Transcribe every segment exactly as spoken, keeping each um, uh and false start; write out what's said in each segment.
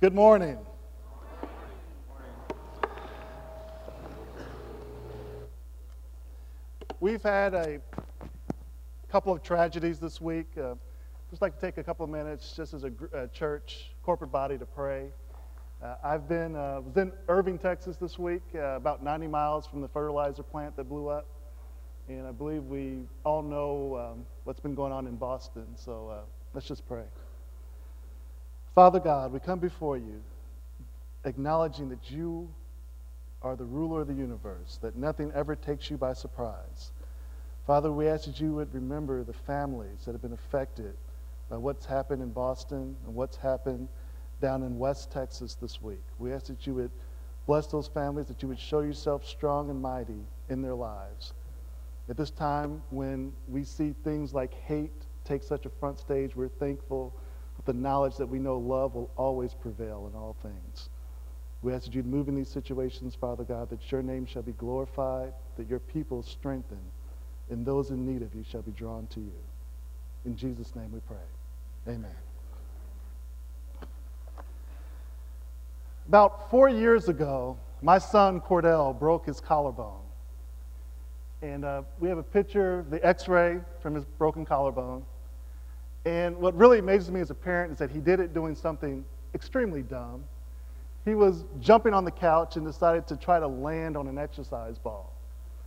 Good morning. We've had a couple of tragedies this week. Uh, just like to take a couple of minutes just as a, a church, corporate body to pray. Uh, I've been uh, was in Irving, Texas this week, uh, about ninety miles from the fertilizer plant that blew up. And I believe we all know um, what's been going on in Boston. So uh, let's just pray. Father God, we come before you acknowledging that you are the ruler of the universe, that nothing ever takes you by surprise. Father, we ask that you would remember the families that have been affected by what's happened in Boston and what's happened down in West Texas this week. We ask that you would bless those families, that you would show yourself strong and mighty in their lives. At this time, when we see things like hate take such a front stage, we're thankful with the knowledge that we know love will always prevail in all things. We ask that you'd move in these situations, Father God, that your name shall be glorified, that your people strengthened, and those in need of you shall be drawn to you. In Jesus' name we pray. Amen. About four years ago, my son Cordell broke his collarbone. And uh, we have a picture, the x-ray from his broken collarbone. And what really amazes me as a parent is that he did it doing something extremely dumb. He was jumping on the couch and decided to try to land on an exercise ball.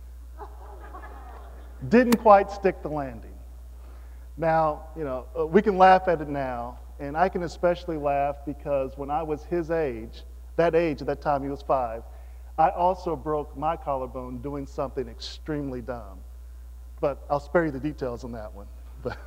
Didn't quite stick the landing. Now, you know, we can laugh at it now, and I can especially laugh because when I was his age, that age, at that time he was five, I also broke my collarbone doing something extremely dumb. But I'll spare you the details on that one. But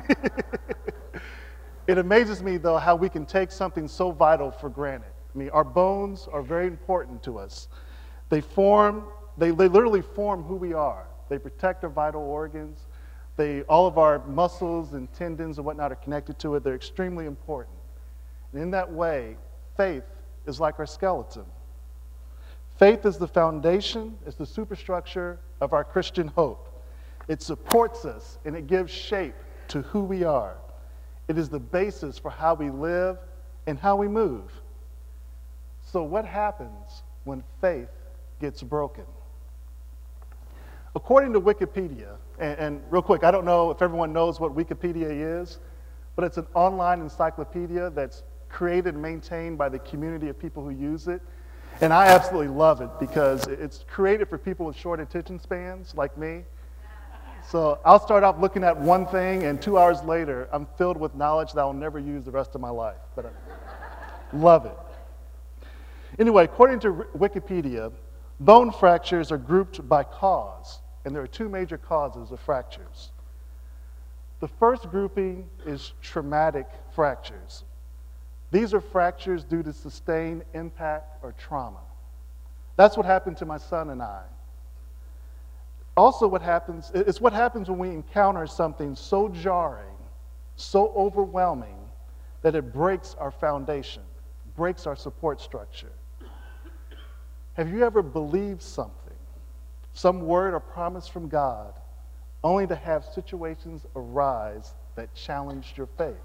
it amazes me, though, how we can take something so vital for granted. I mean, our bones are very important to us. They form, they, they literally form who we are. They protect our vital organs. They, all of our muscles and tendons and whatnot are connected to it. They're extremely important. And in that way, faith is like our skeleton. Faith is the foundation, it's the superstructure of our Christian hope. It supports us and it gives shape to who we are. It is the basis for how we live and how we move. So what happens when faith gets broken? According to Wikipedia, and, and real quick, I don't know if everyone knows what Wikipedia is, but it's an online encyclopedia that's created and maintained by the community of people who use it. And I absolutely love it because it's created for people with short attention spans like me. So I'll start off looking at one thing, and two hours later, I'm filled with knowledge that I'll never use the rest of my life. But I love it. Anyway, according to Wikipedia, bone fractures are grouped by cause, and there are two major causes of fractures. The first grouping is traumatic fractures. These are fractures due to sustained impact or trauma. That's what happened to my son and I. Also what happens, it's what happens when we encounter something so jarring, so overwhelming, that it breaks our foundation, breaks our support structure. Have you ever believed something, some word or promise from God, only to have situations arise that challenged your faith?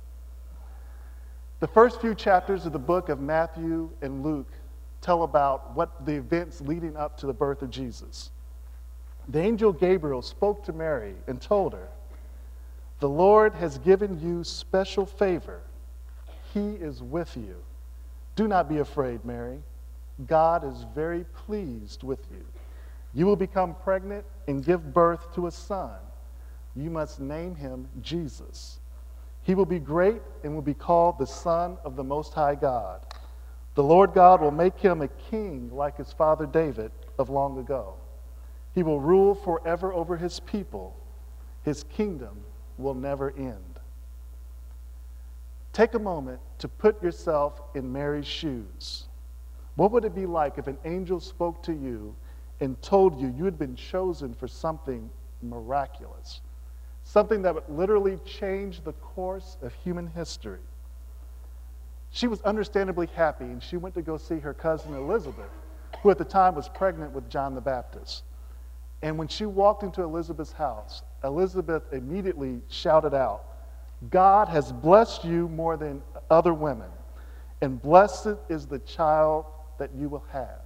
The first few chapters of the book of Matthew and Luke tell about what the events leading up to the birth of Jesus. The angel Gabriel spoke to Mary and told her, "The Lord has given you special favor. He is with you. Do not be afraid, Mary. God is very pleased with you. You will become pregnant and give birth to a son. You must name him Jesus. He will be great and will be called the Son of the Most High God. The Lord God will make him a king like his father David of long ago. He will rule forever over his people. His kingdom will never end." Take a moment to put yourself in Mary's shoes. What would it be like if an angel spoke to you and told you you had been chosen for something miraculous? Something that would literally change the course of human history. She was understandably happy, and she went to go see her cousin Elizabeth, who at the time was pregnant with John the Baptist. And when she walked into Elizabeth's house, Elizabeth immediately shouted out, "God has blessed you more than other women, and blessed is the child that you will have.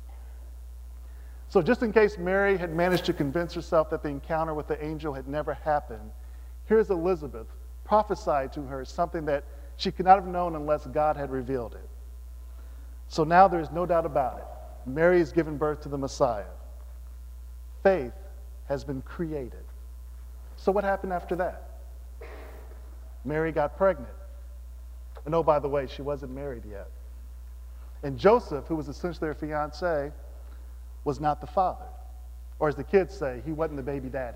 So just in case Mary had managed to convince herself that the encounter with the angel had never happened, here's Elizabeth prophesied to her something that she could not have known unless God had revealed it. So now there's no doubt about it. Mary has given birth to the Messiah. Faith has been created. So what happened after that? Mary got pregnant. And oh, by the way, she wasn't married yet. And Joseph, who was essentially her fiancé, was not the father. Or as the kids say, he wasn't the baby daddy.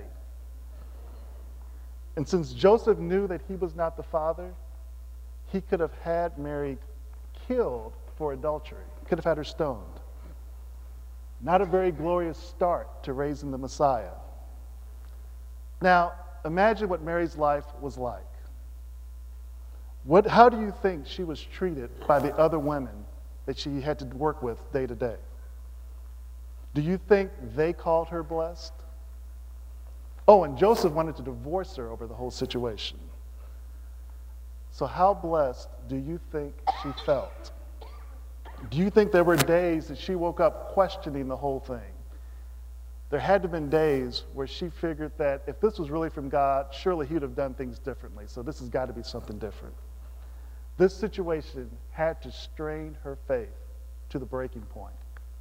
And since Joseph knew that he was not the father, he could have had Mary killed for adultery. He could have had her stoned. Not a very glorious start to raising the Messiah. Now, imagine what Mary's life was like. What, how do you think she was treated by the other women that she had to work with day to day? Do you think they called her blessed? Oh, and Joseph wanted to divorce her over the whole situation. So how blessed do you think she felt? Do you think there were days that she woke up questioning the whole thing? There had to have been days where she figured that if this was really from God, surely he would have done things differently. So this has got to be something different. This situation had to strain her faith to the breaking point.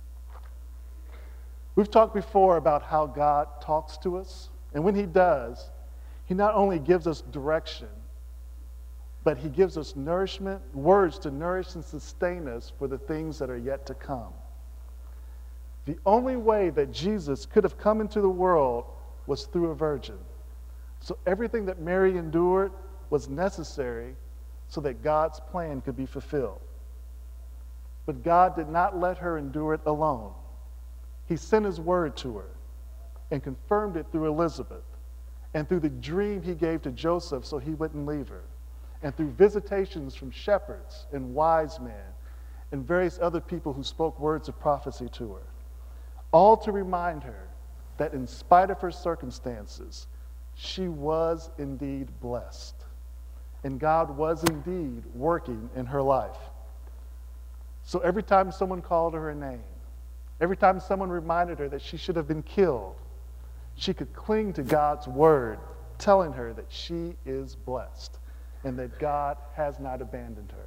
We've talked before about how God talks to us. And when he does, he not only gives us direction, but he gives us nourishment, words to nourish and sustain us for the things that are yet to come. The only way that Jesus could have come into the world was through a virgin. So everything that Mary endured was necessary so that God's plan could be fulfilled. But God did not let her endure it alone. He sent his word to her and confirmed it through Elizabeth and through the dream he gave to Joseph so he wouldn't leave her, and through visitations from shepherds and wise men and various other people who spoke words of prophecy to her, all to remind her that in spite of her circumstances, she was indeed blessed, and God was indeed working in her life. So every time someone called her a name, every time someone reminded her that she should have been killed, she could cling to God's word, telling her that she is blessed and that God has not abandoned her.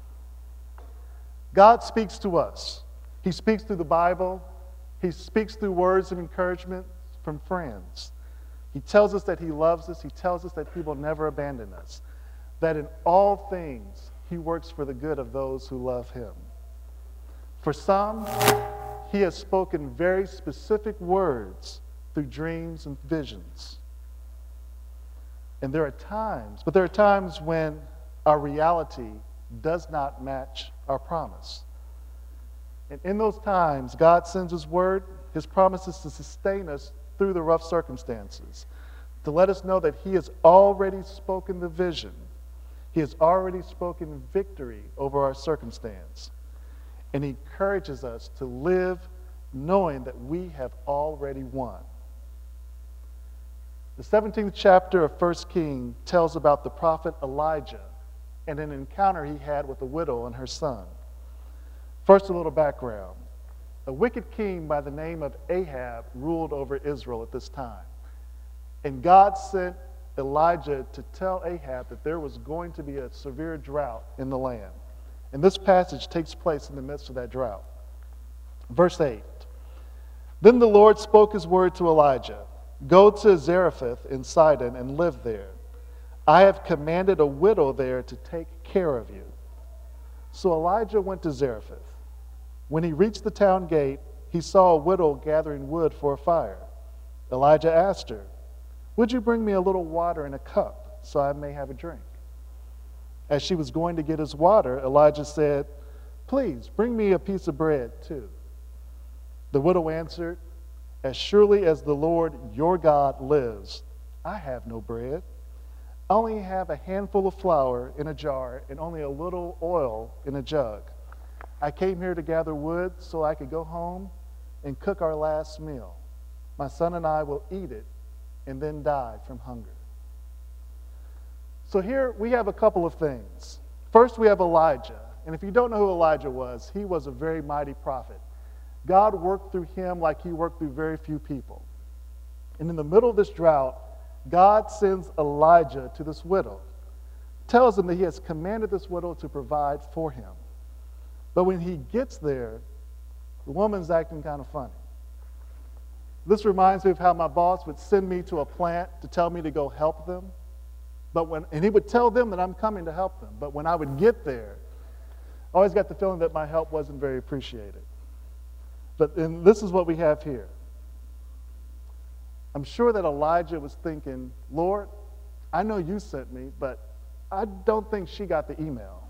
God speaks to us. He speaks through the Bible. He speaks through words of encouragement from friends. He tells us that he loves us. He tells us that he will never abandon us, that in all things he works for the good of those who love him. For some, he has spoken very specific words through dreams and visions. And there are times, but there are times when our reality does not match our promise. And in those times, God sends his word, his promises to sustain us through the rough circumstances, to let us know that he has already spoken the vision. He has already spoken victory over our circumstance. And he encourages us to live knowing that we have already won. The seventeenth chapter of First Kings tells about the prophet Elijah and an encounter he had with a widow and her son. First, a little background. A wicked king by the name of Ahab ruled over Israel at this time. And God sent Elijah to tell Ahab that there was going to be a severe drought in the land. And this passage takes place in the midst of that drought. Verse eight. Then the Lord spoke his word to Elijah. Go to Zarephath in Sidon and live there. I have commanded a widow there to take care of you. So Elijah went to Zarephath. When he reached the town gate, he saw a widow gathering wood for a fire. Elijah asked her, "Would you bring me a little water in a cup so I may have a drink?" As she was going to get his water, Elijah said, "Please bring me a piece of bread too." The widow answered, "As surely as the Lord your God lives, I have no bread. I only have a handful of flour in a jar and only a little oil in a jug. I came here to gather wood so I could go home and cook our last meal. My son and I will eat it and then die from hunger." So here we have a couple of things. First, we have Elijah. And if you don't know who Elijah was, he was a very mighty prophet. God worked through him like he worked through very few people. And in the middle of this drought, God sends Elijah to this widow, tells him that he has commanded this widow to provide for him. But when he gets there, the woman's acting kind of funny. This reminds me of how my boss would send me to a plant to tell me to go help them. But when, and he would tell them that I'm coming to help them. But when I would get there, I always got the feeling that my help wasn't very appreciated. But and this is what we have here. I'm sure that Elijah was thinking, Lord, I know you sent me, but I don't think she got the email.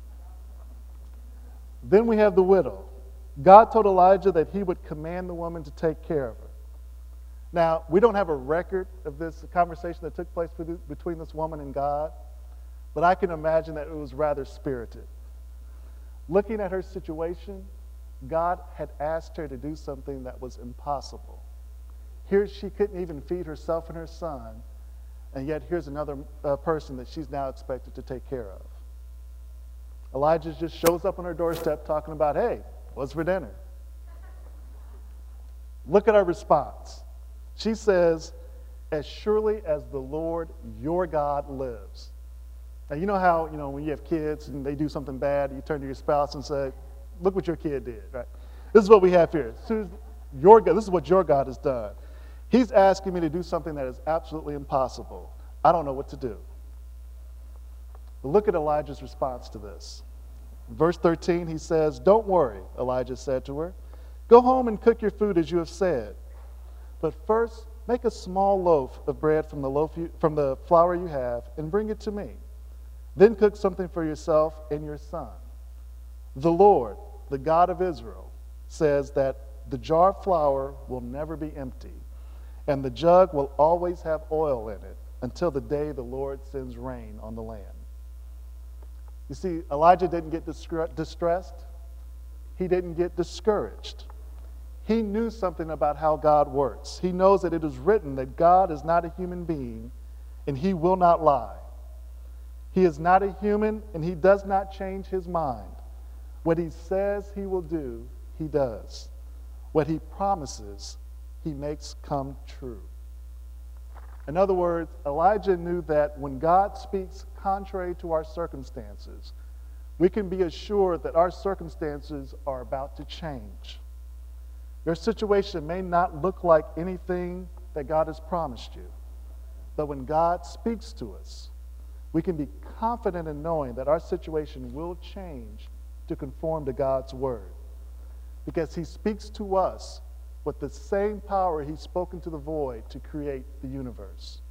Then we have the widow. God told Elijah that he would command the woman to take care of her. Now, we don't have a record of this conversation that took place between this woman and God, but I can imagine that it was rather spirited. Looking at her situation, God had asked her to do something that was impossible. Here she couldn't even feed herself and her son, and yet here's another uh, person that she's now expected to take care of. Elijah just shows up on her doorstep talking about, hey, what's for dinner? Look at our response. She says, as surely as the Lord your God lives. Now, you know how, you know, when you have kids and they do something bad, you turn to your spouse and say, look what your kid did, right? This is what we have here. As soon as your God, this is what your God has done. He's asking me to do something that is absolutely impossible. I don't know what to do. But look at Elijah's response to this. In verse thirteen, he says, don't worry, Elijah said to her. Go home and cook your food as you have said. But first, make a small loaf of bread from the, loaf you, from the flour you have and bring it to me. Then cook something for yourself and your son. The Lord, the God of Israel, says that the jar of flour will never be empty, and the jug will always have oil in it until the day the Lord sends rain on the land. You see, Elijah didn't get distressed. He didn't get discouraged. He knew something about how God works. He knows that it is written that God is not a human being, and he will not lie. He is not a human, and he does not change his mind. What he says he will do, he does. What he promises, he makes come true. In other words, Elijah knew that when God speaks contrary to our circumstances, we can be assured that our circumstances are about to change. Your situation may not look like anything that God has promised you, but when God speaks to us, we can be confident in knowing that our situation will change to conform to God's word, because he speaks to us with the same power he's spoken to the void to create the universe.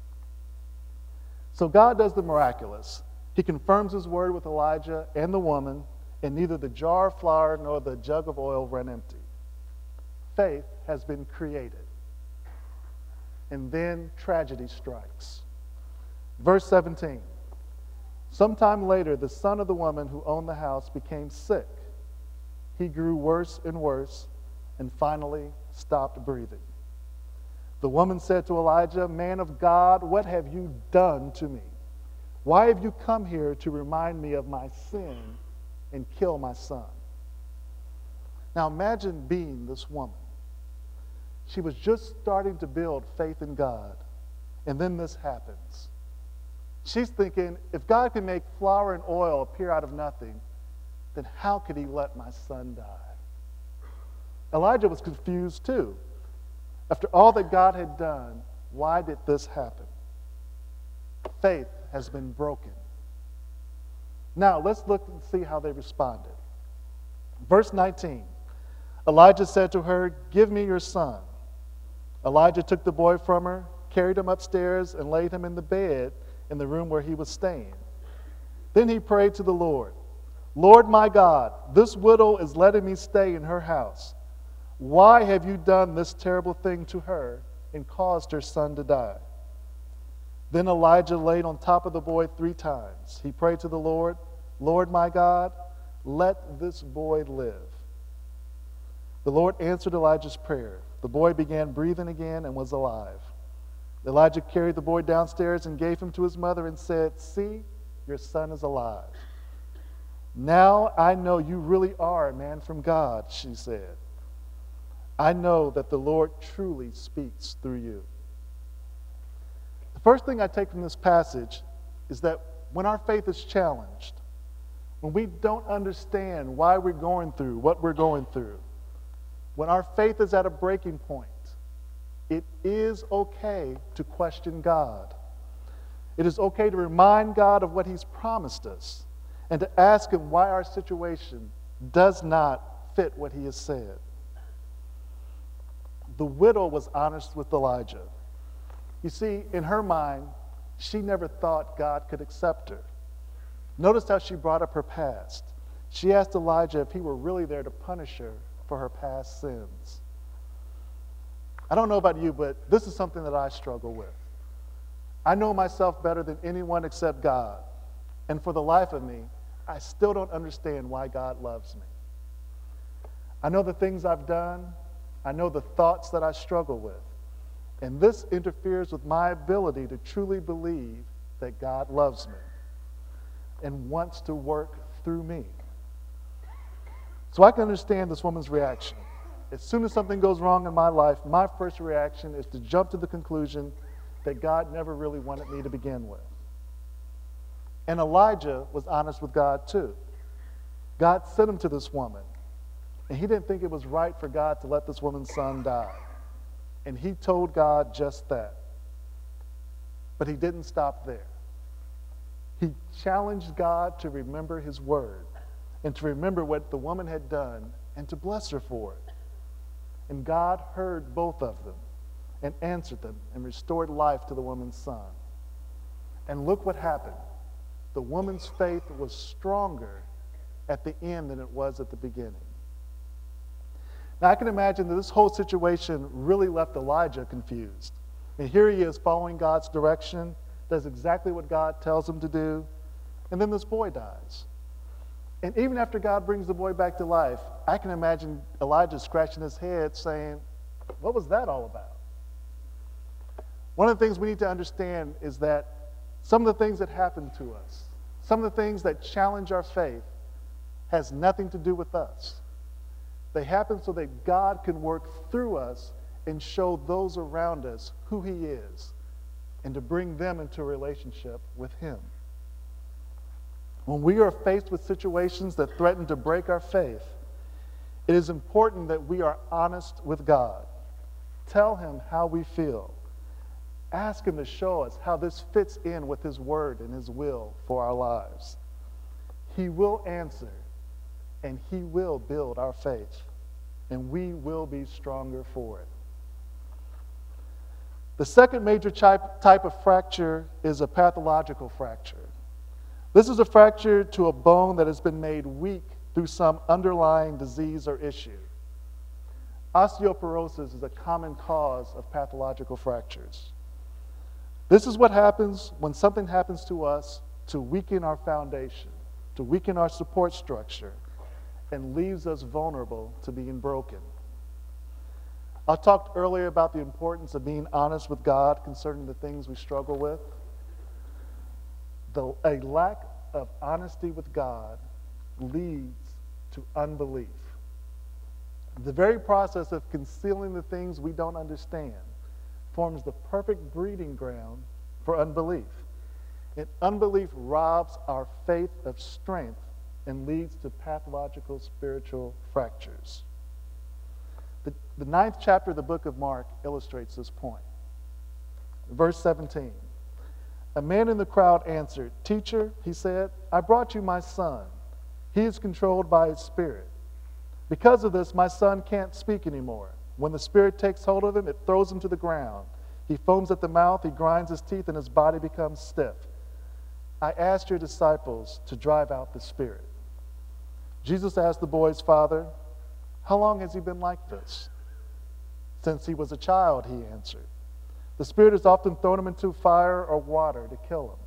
So God does the miraculous. He confirms his word with Elijah and the woman, and neither the jar of flour nor the jug of oil ran empty. Faith has been created. And then tragedy strikes. Verse seventeen. Sometime later, the son of the woman who owned the house became sick. He grew worse and worse and finally stopped breathing. The woman said to Elijah, man of God, what have you done to me? Why have you come here to remind me of my sin and kill my son? Now imagine being this woman. She was just starting to build faith in God, and then this happens. She's thinking, if God can make flour and oil appear out of nothing, then how could he let my son die? Elijah was confused too. After all that God had done, why did this happen? Faith has been broken. Now, let's look and see how they responded. Verse nineteen, Elijah said to her, give me your son. Elijah took the boy from her, carried him upstairs, and laid him in the bed in the room where he was staying. Then he prayed to the Lord, Lord my God, this widow is letting me stay in her house. Why have you done this terrible thing to her and caused her son to die? Then Elijah laid on top of the boy three times. He prayed to the Lord, Lord my God, let this boy live. The Lord answered Elijah's prayer. The boy began breathing again and was alive. Elijah carried the boy downstairs and gave him to his mother and said, see, your son is alive. Now I know you really are a man from God, she said. I know that the Lord truly speaks through you. The first thing I take from this passage is that when our faith is challenged, when we don't understand why we're going through what we're going through, when our faith is at a breaking point, it is okay to question God. It is okay to remind God of what He's promised us and to ask Him why our situation does not fit what He has said. The widow was honest with Elijah. You see, in her mind, she never thought God could accept her. Notice how she brought up her past. She asked Elijah if he were really there to punish her for her past sins. I don't know about you, but this is something that I struggle with. I know myself better than anyone except God. And for the life of me, I still don't understand why God loves me. I know the things I've done. I know the thoughts that I struggle with. And this interferes with my ability to truly believe that God loves me and wants to work through me. So I can understand this woman's reaction. As soon as something goes wrong in my life, my first reaction is to jump to the conclusion that God never really wanted me to begin with. And Elijah was honest with God too. God sent him to this woman, and he didn't think it was right for God to let this woman's son die. And he told God just that. But he didn't stop there. He challenged God to remember His word and to remember what the woman had done and to bless her for it. And God heard both of them and answered them and restored life to the woman's son. And look what happened. The woman's faith was stronger at the end than it was at the beginning. Now, I can imagine that this whole situation really left Elijah confused. And here he is following God's direction, does exactly what God tells him to do, and then this boy dies. And even after God brings the boy back to life, I can imagine Elijah scratching his head saying, what was that all about? One of the things we need to understand is that some of the things that happen to us, some of the things that challenge our faith, has nothing to do with us. They happen so that God can work through us and show those around us who He is and to bring them into a relationship with Him. When we are faced with situations that threaten to break our faith, it is important that we are honest with God. Tell Him how we feel. Ask Him to show us how this fits in with His word and His will for our lives. He will answer, and He will build our faith, and we will be stronger for it. The second major type, type of fracture is a pathological fracture. This is a fracture to a bone that has been made weak through some underlying disease or issue. Osteoporosis is a common cause of pathological fractures. This is what happens when something happens to us to weaken our foundation, to weaken our support structure, and leaves us vulnerable to being broken. I talked earlier about the importance of being honest with God concerning the things we struggle with. The, a lack of honesty with God leads to unbelief. The very process of concealing the things we don't understand forms the perfect breeding ground for unbelief. And unbelief robs our faith of strength and leads to pathological spiritual fractures. The, the ninth chapter of the book of Mark illustrates this point. Verse seventeen. A man in the crowd answered, "Teacher," he said, "I brought you my son. He is controlled by his spirit. Because of this, my son can't speak anymore. When the spirit takes hold of him, it throws him to the ground. He foams at the mouth, he grinds his teeth, and his body becomes stiff. I asked your disciples to drive out the spirit." Jesus asked the boy's father, "How long has he been like this?" "Since he was a child," he answered. "The spirit has often thrown him into fire or water to kill him.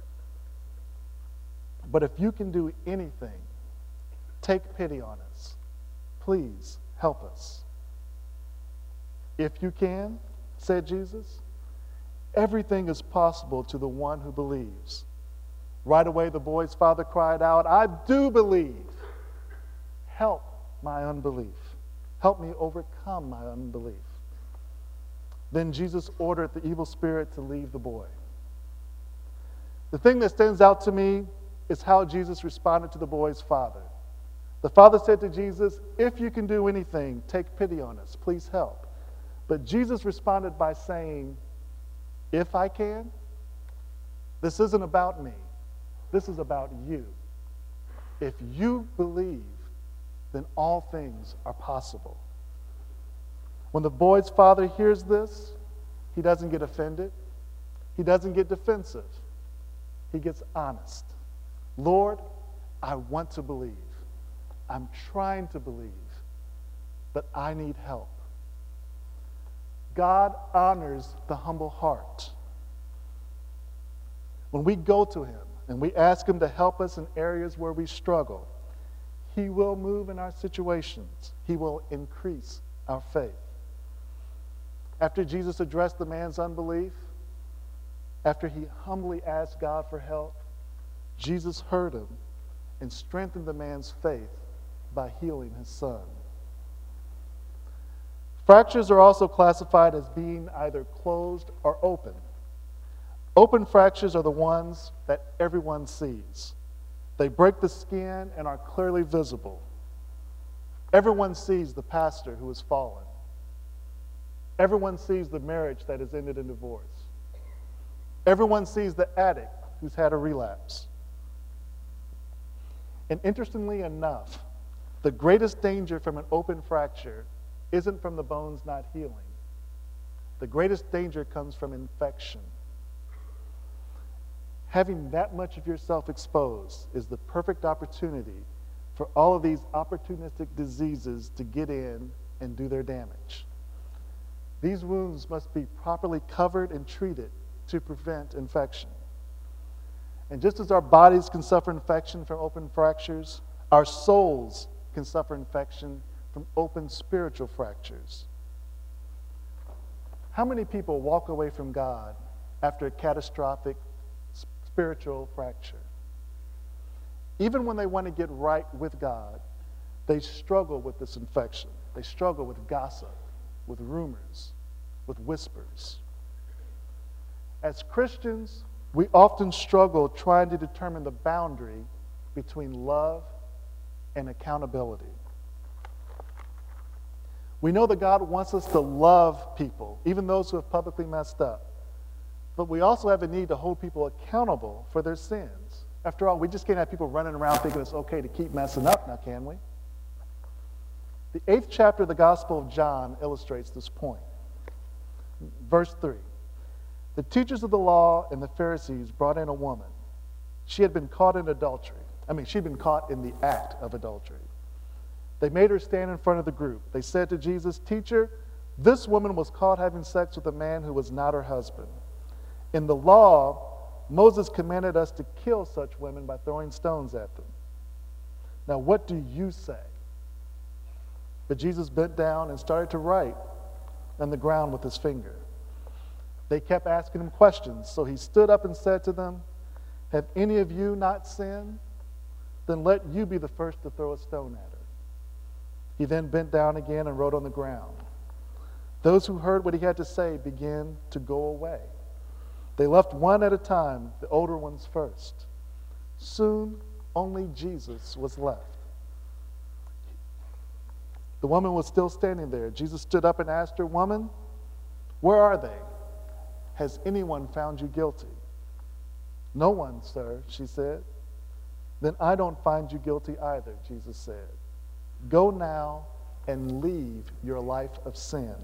But if you can do anything, take pity on us. Please help us." "If you can," said Jesus, "everything is possible to the one who believes." Right away, the boy's father cried out, I do believe. Help my unbelief. Help me overcome my unbelief. Then Jesus ordered the evil spirit to leave the boy. The thing that stands out to me is how Jesus responded to the boy's father. The father said to Jesus, if you can do anything, take pity on us. Please help. But Jesus responded by saying, if I can, this isn't about me. This is about you. If you believe, then all things are possible. When the boy's father hears this, he doesn't get offended. He doesn't get defensive. He gets honest. Lord, I want to believe. I'm trying to believe, but I need help. God honors the humble heart. When we go to him and we ask him to help us in areas where we struggle, he will move in our situations. He will increase our faith. After Jesus addressed the man's unbelief, after he humbly asked God for help, Jesus heard him and strengthened the man's faith by healing his son. Fractures are also classified as being either closed or open. Open fractures are the ones that everyone sees. They break the skin and are clearly visible. Everyone sees the pastor who has fallen. Everyone sees the marriage that has ended in divorce. Everyone sees the addict who's had a relapse. And interestingly enough, the greatest danger from an open fracture isn't from the bones not healing. The greatest danger comes from infection. Having that much of yourself exposed is the perfect opportunity for all of these opportunistic diseases to get in and do their damage. These wounds must be properly covered and treated to prevent infection. And just as our bodies can suffer infection from open fractures, our souls can suffer infection from open spiritual fractures. How many people walk away from God after a catastrophic spiritual fracture? Even when they want to get right with God, they struggle with this infection. They struggle with gossip, with rumors, with whispers. As Christians, we often struggle trying to determine the boundary between love and accountability. We know that God wants us to love people, even those who have publicly messed up. But we also have a need to hold people accountable for their sins. After all, we just can't have people running around thinking it's okay to keep messing up now, can we? The eighth chapter of the Gospel of John illustrates this point. Verse three. The teachers of the law and the Pharisees brought in a woman. She had been caught in adultery. I mean, she'd been caught in the act of adultery. They made her stand in front of the group. They said to Jesus, "Teacher, this woman was caught having sex with a man who was not her husband. In the law, Moses commanded us to kill such women by throwing stones at them. Now, what do you say?" But Jesus bent down and started to write on the ground with his finger. They kept asking him questions, so he stood up and said to them, "Have any of you not sinned? Then let you be the first to throw a stone at her." He then bent down again and wrote on the ground. Those who heard what he had to say began to go away. They left one at a time, the older ones first. Soon, only Jesus was left. The woman was still standing there. Jesus stood up and asked her, "Woman, where are they? Has anyone found you guilty?" "No one, sir," she said. "Then I don't find you guilty either," Jesus said. "Go now and leave your life of sin."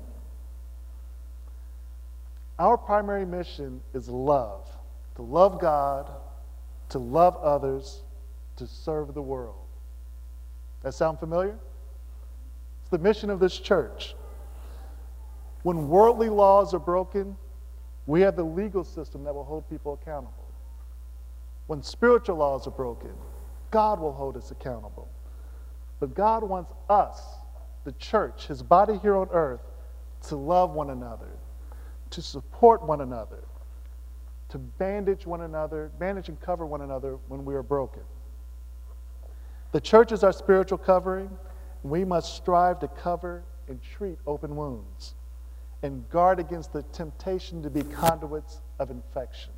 Our primary mission is love, to love God, to love others, to serve the world. That sound familiar? It's the mission of this church. When worldly laws are broken, we have the legal system that will hold people accountable. When spiritual laws are broken, God will hold us accountable. But God wants us, the church, his body here on earth, to love one another, to support one another, to bandage one another, bandage and cover one another when we are broken. The church is our spiritual covering. We must strive to cover and treat open wounds and guard against the temptation to be conduits of infection.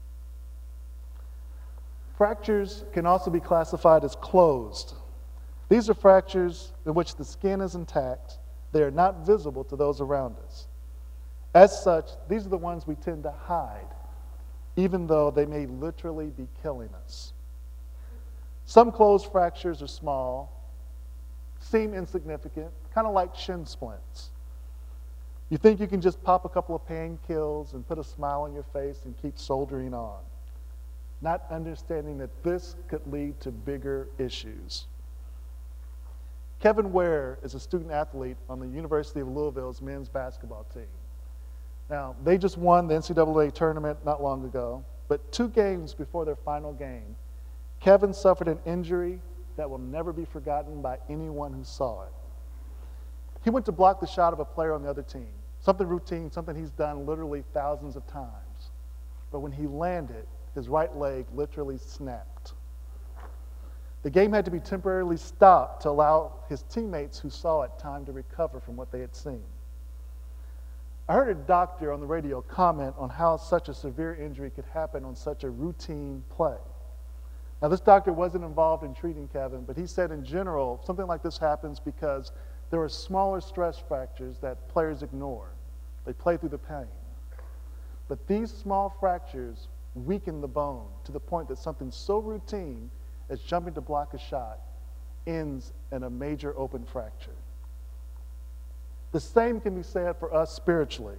Fractures can also be classified as closed. These are fractures in which the skin is intact. They are not visible to those around us. As such, these are the ones we tend to hide, even though they may literally be killing us. Some closed fractures are small, seem insignificant, kind of like shin splints. You think you can just pop a couple of painkillers and put a smile on your face and keep soldiering on, not understanding that this could lead to bigger issues. Kevin Ware is a student athlete on the University of Louisville's men's basketball team. Now, they just won the N C double A tournament not long ago, but two games before their final game, Kevin suffered an injury that will never be forgotten by anyone who saw it. He went to block the shot of a player on the other team, something routine, something he's done literally thousands of times. But when he landed, his right leg literally snapped. The game had to be temporarily stopped to allow his teammates who saw it time to recover from what they had seen. I heard a doctor on the radio comment on how such a severe injury could happen on such a routine play. Now, this doctor wasn't involved in treating Kevin, but he said in general, something like this happens because there are smaller stress fractures that players ignore. They play through the pain. But these small fractures weaken the bone to the point that something so routine as jumping to block a shot ends in a major open fracture. The same can be said for us spiritually.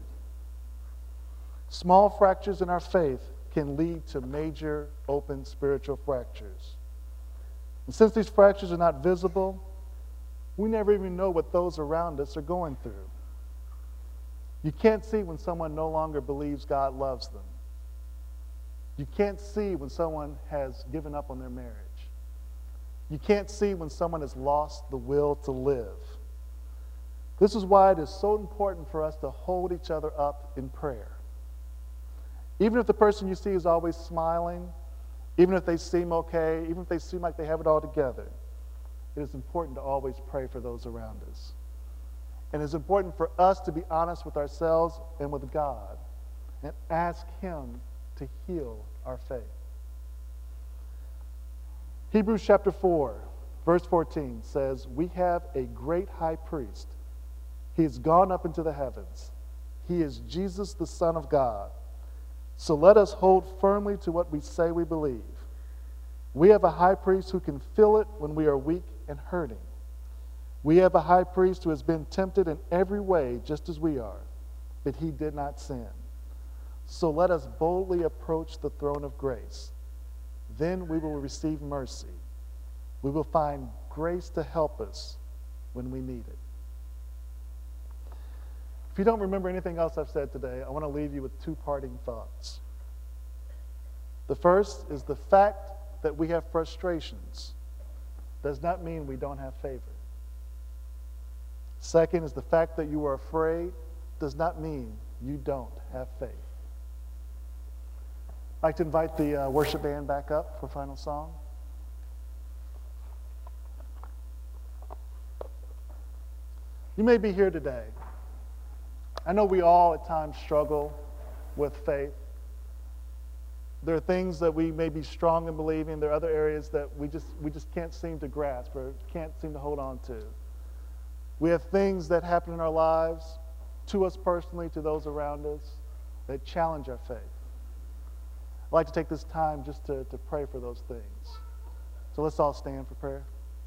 Small fractures in our faith can lead to major open spiritual fractures. And since these fractures are not visible, we never even know what those around us are going through. You can't see when someone no longer believes God loves them. You can't see when someone has given up on their marriage. You can't see when someone has lost the will to live. This is why it is so important for us to hold each other up in prayer. Even if the person you see is always smiling, even if they seem okay, even if they seem like they have it all together, it is important to always pray for those around us. And it's important for us to be honest with ourselves and with God and ask Him to heal our faith. Hebrews chapter four, verse fourteen says, "We have a great high priest. He has gone up into the heavens. He is Jesus, the Son of God. So let us hold firmly to what we say we believe. We have a high priest who can feel it when we are weak and hurting. We have a high priest who has been tempted in every way just as we are, but he did not sin. So let us boldly approach the throne of grace. Then we will receive mercy. We will find grace to help us when we need it." If you don't remember anything else I've said today, I want to leave you with two parting thoughts. The first is the fact that we have frustrations does not mean we don't have favor. Second is the fact that you are afraid does not mean you don't have faith. I'd like to invite the uh, worship band back up for final song. You may be here today. I know we all at times struggle with faith. There are things that we may be strong in believing. There are other areas that we just we just can't seem to grasp or can't seem to hold on to. We have things that happen in our lives, to us personally, to those around us, that challenge our faith. I'd like to take this time just to, to pray for those things. So let's all stand for prayer.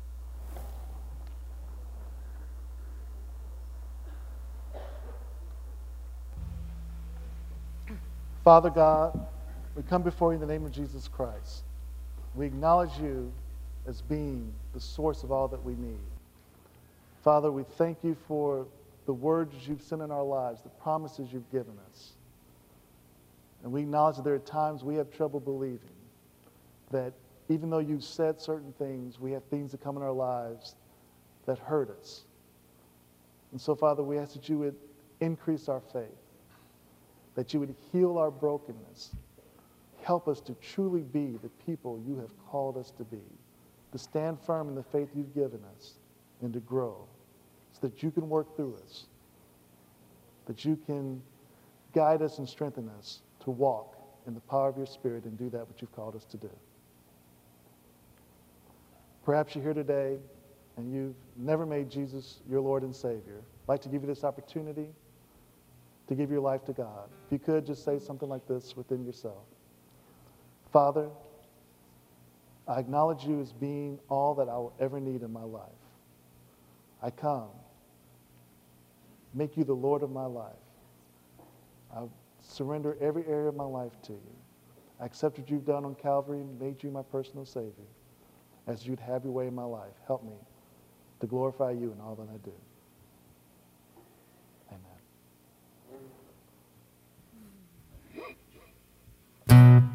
Father God, we come before you in the name of Jesus Christ. We acknowledge you as being the source of all that we need. Father, we thank you for the words you've sent in our lives, the promises you've given us. And we acknowledge that there are times we have trouble believing that even though you've said certain things, we have things that come in our lives that hurt us. And so, Father, we ask that you would increase our faith, that you would heal our brokenness, Help us to truly be the people you have called us to be, to stand firm in the faith you've given us, and to grow so that you can work through us, that you can guide us and strengthen us to walk in the power of your Spirit and do that which you've called us to do. Perhaps you're here today and you've never made Jesus your Lord and Savior. I'd like to give you this opportunity to give your life to God. If you could, just say something like this within yourself. Father, I acknowledge you as being all that I will ever need in my life. I come, make you the Lord of my life. I surrender every area of my life to you. I accept what you've done on Calvary and made you my personal Savior. As you'd have your way in my life, help me to glorify you in all that I do.